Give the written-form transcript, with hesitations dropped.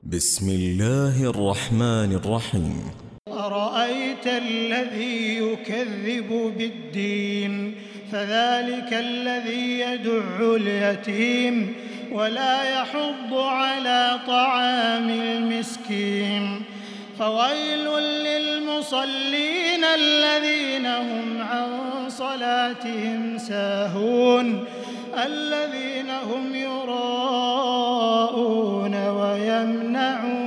بسم الله الرحمن الرحيم. أرأيت الذي يكذب بالدين فذلك الذي يدع اليتيم ولا يحض على طعام المسكين فويل للمصلين الذين هم عن صلاتهم ساهون الذين هم يراءون ويمنعون